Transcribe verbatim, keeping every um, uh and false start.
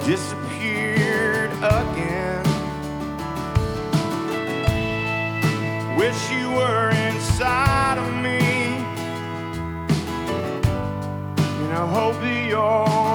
disappeared again. Wish you were inside of me, and I hope that you're